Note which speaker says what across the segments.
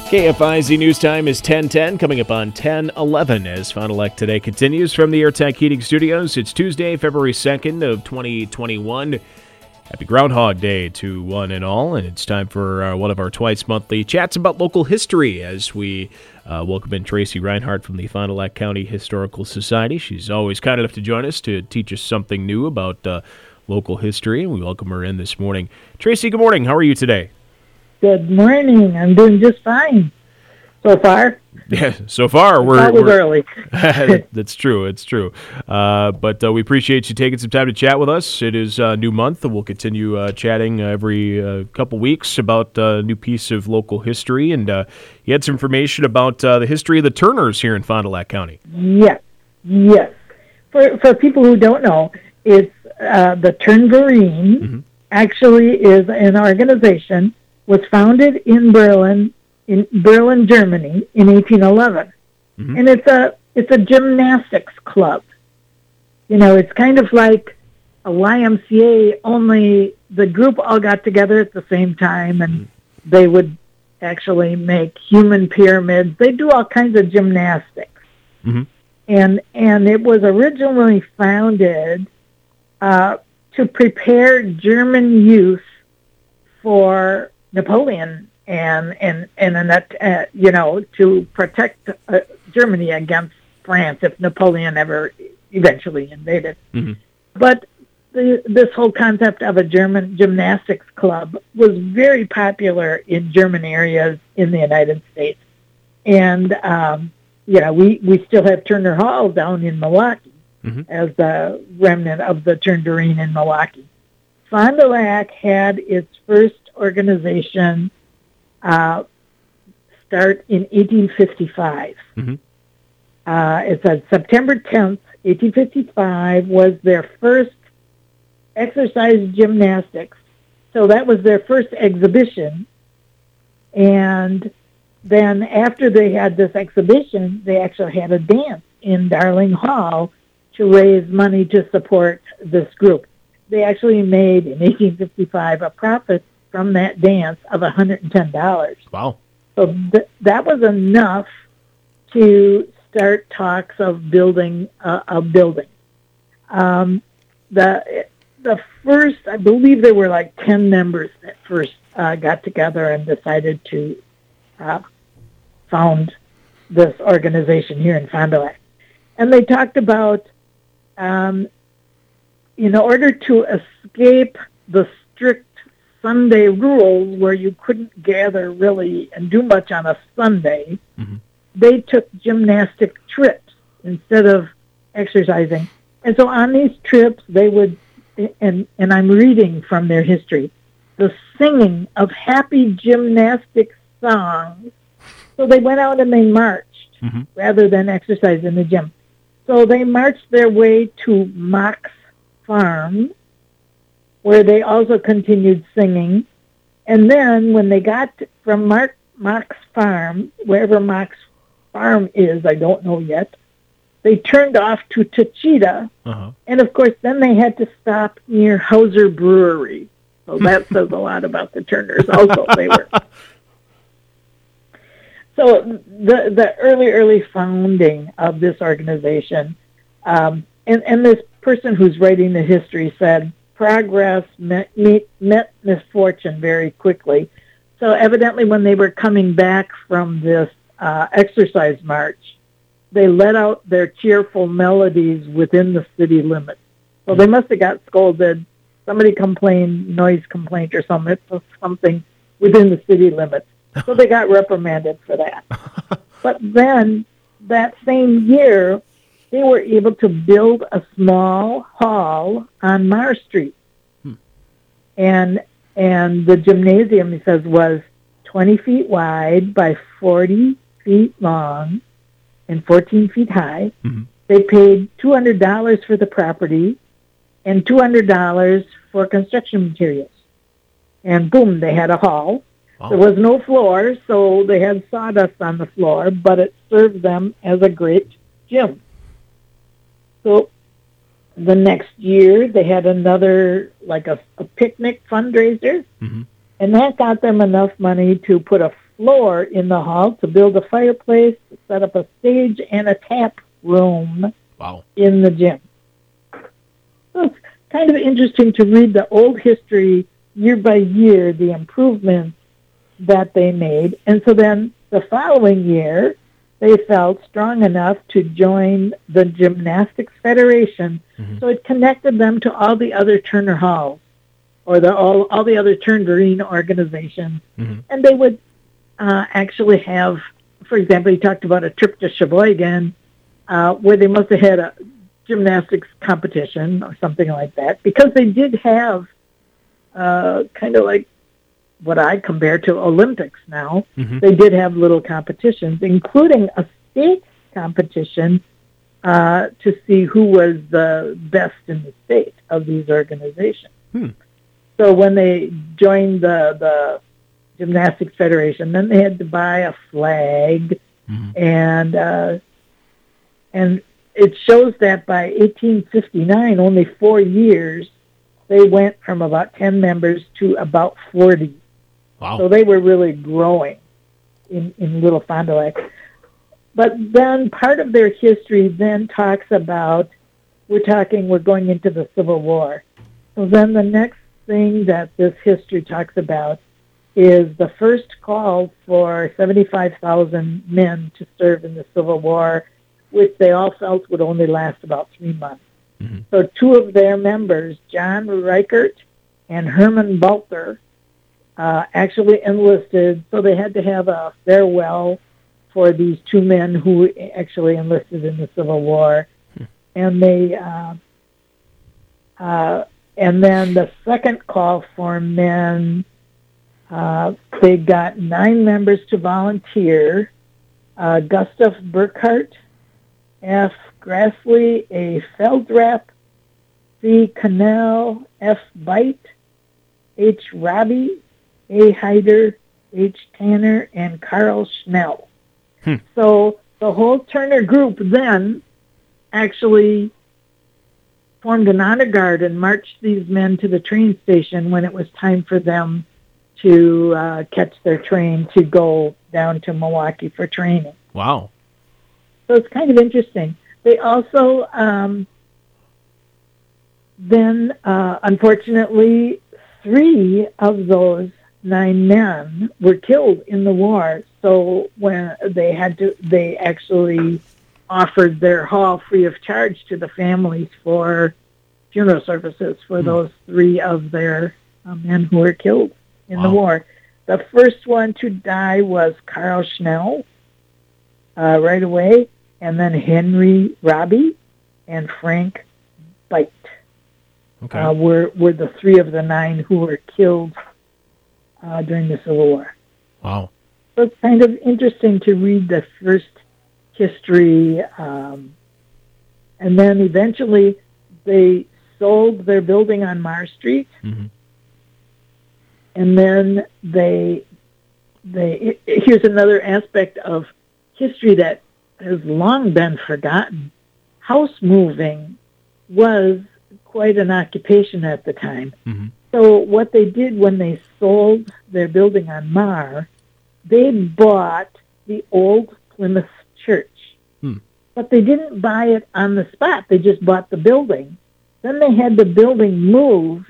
Speaker 1: KFIZ News Time is 10:10, coming up on 10:11 as Fond du Lac Today continues from the Airtech Heating Studios. It's Tuesday, February 2nd of 2021. Happy Groundhog Day to one and all, and it's time for one of our twice-monthly chats about local history as we welcome in Tracy Reinhardt from the Fond du Lac County Historical Society. She's always kind enough to join us to teach us something new about local history, and we welcome her in this morning. Tracy, good morning. How are you today?
Speaker 2: Good morning. I'm doing just fine so far.
Speaker 1: Yeah, so far we're
Speaker 2: early.
Speaker 1: That's true. It's true. But we appreciate you taking some time to chat with us. It is a new month, and we'll continue chatting every couple weeks about a new piece of local history. And you had some information about the history of the Turners here in Fond du Lac County.
Speaker 2: Yes. For people who don't know, it's the Turnverein. Actually is an organization. Was founded in Berlin, Germany, in 1811, and it's a gymnastics club. You know, it's kind of like a YMCA, only the group all got together at the same time, and they would actually make human pyramids. They do all kinds of gymnastics, and it was originally founded to prepare German youth for Napoleon and to protect Germany against France if Napoleon ever eventually invaded. But this whole concept of a German gymnastics club was very popular in German areas in the United States. And, we still have Turner Hall down in Milwaukee as the remnant of the Turnverein in Milwaukee. Fond du Lac had its first organization start in 1855. It says September 10th, 1855 was their first exercise gymnastics. So that was their first exhibition. And then after they had this exhibition, they actually had a dance in Darling Hall to raise money to support this group. They actually made, in 1855, a profit from that dance of $110.
Speaker 1: Wow.
Speaker 2: So that was enough to start talks of building a building. The first, I believe there were like 10 members that first got together and decided to found this organization here in Fond du Lac. And they talked about in order to escape the strict Sunday rules where you couldn't gather really and do much on a Sunday, they took gymnastic trips instead of exercising. And so on these trips, they would, and I'm reading from their history, the singing of happy gymnastic songs. So they went out and they marched rather than exercise in the gym. So they marched their way to Mock's Farm, where they also continued singing. And then when they got from Mock's Farm, wherever Mock's Farm is, I don't know yet, they turned off to Tachita. And, of course, then they had to stop near Hauser Brewery. So that says a lot about the Turners also. They were. So the early founding of this organization, and this person who's writing the history said, progress met misfortune very quickly. So evidently when they were coming back from this exercise march, they let out their cheerful melodies within the city limits. So they must have got scolded. Somebody complained, noise complaint or something within the city limits. So they got reprimanded for that. But then that same year, they were able to build a small hall on Mars Street. And the gymnasium, he says, was 20 feet wide by 40 feet long and 14 feet high. They paid $200 for the property and $200 for construction materials. And boom, they had a hall. Wow. There was no floor, so they had sawdust on the floor, but it served them as a great gym. So the next year, they had another, like a picnic fundraiser, and that got them enough money to put a floor in the hall to build a fireplace, to set up a stage, and a tap room in the gym. So it's kind of interesting to read the old history year by year, the improvements that they made. And so then the following year, they felt strong enough to join the Gymnastics Federation. Mm-hmm. So it connected them to all the other Turner Halls or all the other Turnverein organizations. Mm-hmm. And they would actually have, for example, he talked about a trip to Sheboygan where they must have had a gymnastics competition or something like that, because they did have kind of like what I compare to Olympics now. Mm-hmm. They did have little competitions, including a state competition to see who was the best in the state of these organizations. So when they joined the Gymnastics Federation, then they had to buy a flag, mm-hmm. And it shows that by 1859, only 4 years, they went from about 10 members to about 40.
Speaker 1: Wow.
Speaker 2: So they were really growing in Little Fond du Lac. But then part of their history then talks about, we're going into the Civil War. So then the next thing that this history talks about is the first call for 75,000 men to serve in the Civil War, which they all felt would only last about 3 months. Mm-hmm. So 2 of their members, John Reichert and Herman Balter, actually enlisted. So they had to have a farewell for these 2 men who actually enlisted in the Civil War. And they, and then the second call for men, they got 9 members to volunteer. Gustav Burkhardt, F. Grassley, A. Feldrapp, C. Cannell, F. Byte, H. Robbie, A. Hyder, H. Tanner, and Carl Schnell. So the whole Turner group then actually formed an honor guard and marched these men to the train station when it was time for them to catch their train to go down to Milwaukee for training.
Speaker 1: Wow.
Speaker 2: So it's kind of interesting. They also then, unfortunately, 3 of those 9 men were killed in the war. So when they actually offered their hall free of charge to the families for funeral services for those 3 of their men who were killed in the war. The first one to die was Carl Schnell right away, and then Henry Robbie and Frank Byte were the 3 of the 9 who were killed during the Civil War.
Speaker 1: Wow.
Speaker 2: So it's kind of interesting to read the first history, and then eventually they sold their building on Mars Street, mm-hmm. and then here's another aspect of history that has long been forgotten. House moving was quite an occupation at the time. Mm-hmm. So what they did when they sold their building on Mar, they bought the old Plymouth Church. But they didn't buy it on the spot. They just bought the building. Then they had the building moved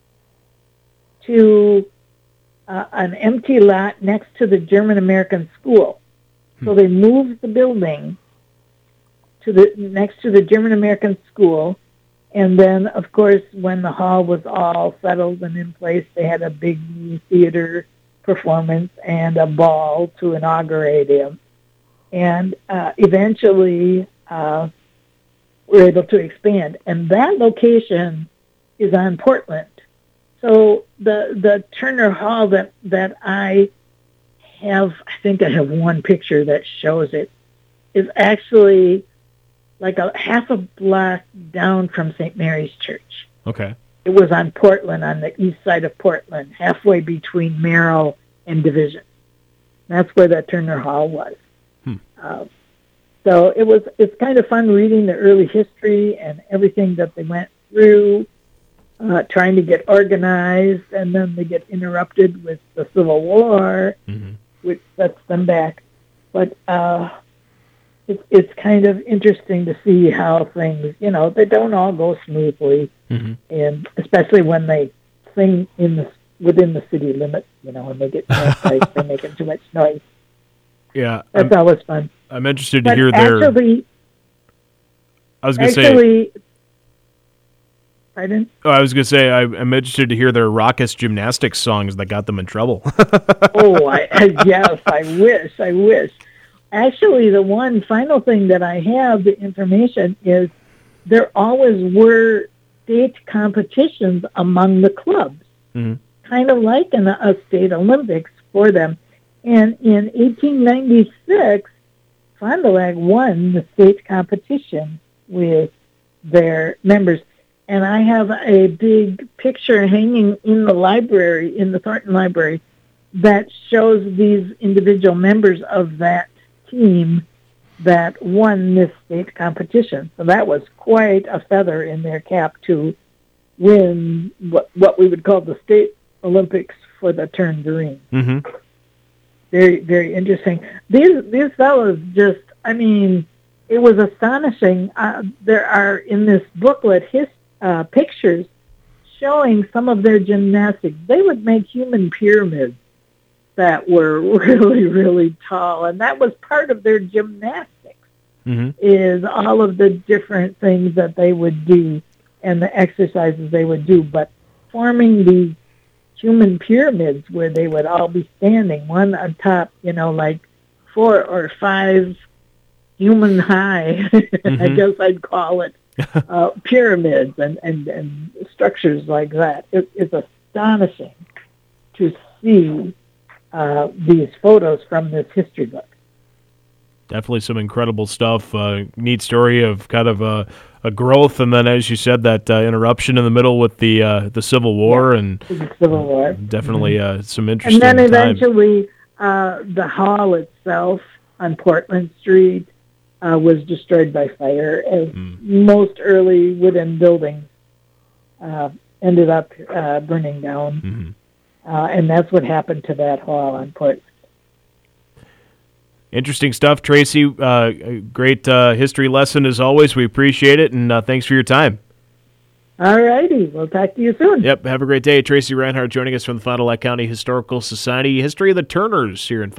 Speaker 2: to an empty lot next to the German-American school. So they moved the building next to the German-American school, and then, of course, when the hall was all settled and in place, they had a big new theater performance and a ball to inaugurate him. And eventually were able to expand. And that location is on Portland. So the Turner Hall that I have, I think I have one picture that shows it, is actually like a half a block down from St. Mary's Church.
Speaker 1: Okay.
Speaker 2: It was on Portland, on the east side of Portland, halfway between Merrill and Division. That's where that Turner Hall was. So it's kind of fun reading the early history and everything that they went through, trying to get organized, and then they get interrupted with the Civil War. Mm-hmm. which sets them back. But it's kind of interesting to see how things, they don't all go smoothly, and especially when they sing within the city limits, and they get they're making too much noise.
Speaker 1: Yeah,
Speaker 2: that's always fun.
Speaker 1: I'm interested to hear their. I was going to say.
Speaker 2: Pardon?
Speaker 1: Oh, I was going to say I'm interested to hear their raucous gymnastics songs that got them in trouble.
Speaker 2: Yes, I wish. Actually, the one final thing that I have, the information, is there always were state competitions among the clubs, kind of like a state Olympics for them. And in 1896, Fond du Lac won the state competition with their members. And I have a big picture hanging in the library, in the Thornton Library, that shows these individual members of that team that won this state competition. So that was quite a feather in their cap to win what we would call the state Olympics for the Turn-Vereen. Very, very interesting. These fellows just, it was astonishing. There are in this booklet pictures showing some of their gymnastics. They would make human pyramids that were really, really tall, and that was part of their gymnastics, is all of the different things that they would do and the exercises they would do. But forming these human pyramids where they would all be standing, one on top, like 4 or 5 human high, I guess I'd call it, pyramids and structures like that. It's astonishing to see these photos from this history book.
Speaker 1: Definitely some incredible stuff. Neat story of kind of a growth, and then, as you said, that interruption in the middle with the Civil War, and
Speaker 2: the Civil War.
Speaker 1: Definitely some interesting.
Speaker 2: And then eventually, the hall itself on Portland Street was destroyed by fire, as most early wooden buildings ended up burning down. And that's what happened to that hall on Portland.
Speaker 1: Interesting stuff, Tracy. Great history lesson as always. We appreciate it, and thanks for your time.
Speaker 2: All righty. We'll talk to you soon.
Speaker 1: Yep. Have a great day. Tracy Reinhardt joining us from the Fond du Lac County Historical Society. History of the Turners here in